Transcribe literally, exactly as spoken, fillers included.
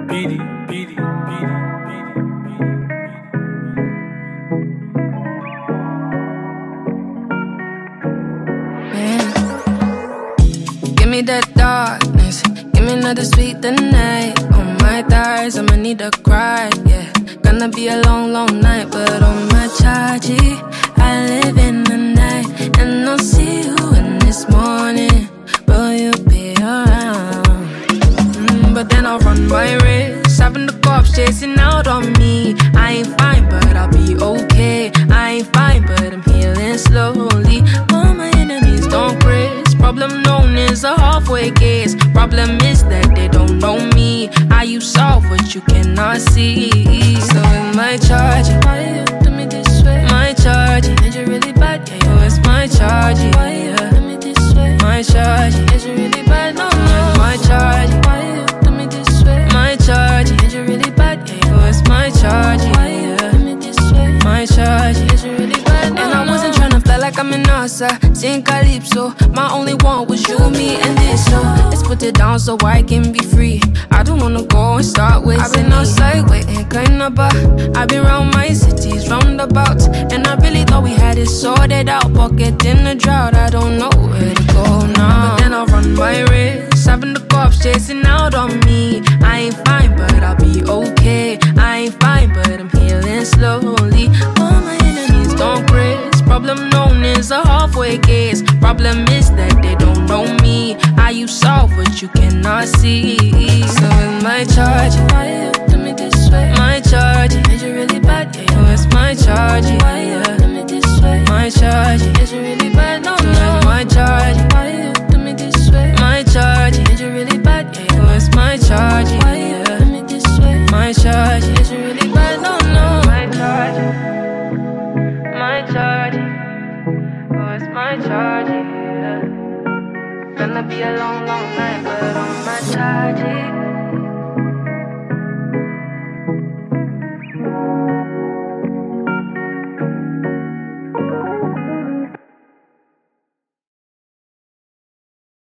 beat it, beat it, beat it, beat it, beat it. Man, give me that darkness, give me another sweet the night. On my thighs, I'ma need to cry, yeah. Gonna be a long, long night, but on my charge, I live in the night. And I'll see you in this morning, will you be around? Mm, but then I'll run my race, having the cops chasing out on me. I ain't fine, but I'll be okay. I ain't fine, but I'm healing slowly. All my enemies don't craze. Problem known as a halfway case. Problem is that they don't know me. How you solve what you cannot see. So in my charge, why you do me this way? My charge, is you really bad? Yeah, yo, it's my charge. Why you do me this way? My charge, is you really bad? No, no, my charge. Why you do me this way? My charge, is you really bad? Yeah, yo, it's my charge. Why you do me this way? My charge, is you really bad? No, and I wasn't tryna fly like I'm an NASA, sing calypso. My only one was you, me, and this. So let's put it down so I can be free. I don't wanna go and start with. I've been outside waiting, kinda bar. I've been round my cities, roundabouts, and I really thought we had it sorted out. Pocket in the drought, I don't know where to go now. But then I'll run my race, having the cops chasing out on me. I ain't fine, but I'll be okay. I ain't fine, but I'm healing slowly. All my enemies don't craze. Problem known as a halfway case. Problem is that they don't know me. How you solve what you cannot see. So in my charge, why you do me this way? My charge, is you really bad? Yeah, yo, it's my charge. Why you do me this way? My charge, is you really bad? No, no, my charge. Why you do me this way? My charge, is you really bad? Yeah, yo, it's my charge. Why you do me this way? My charge, is you really bad? No, no, my charge. My charge, oh, it's my charge, yeah. Gonna be a long, long night, but on my charge.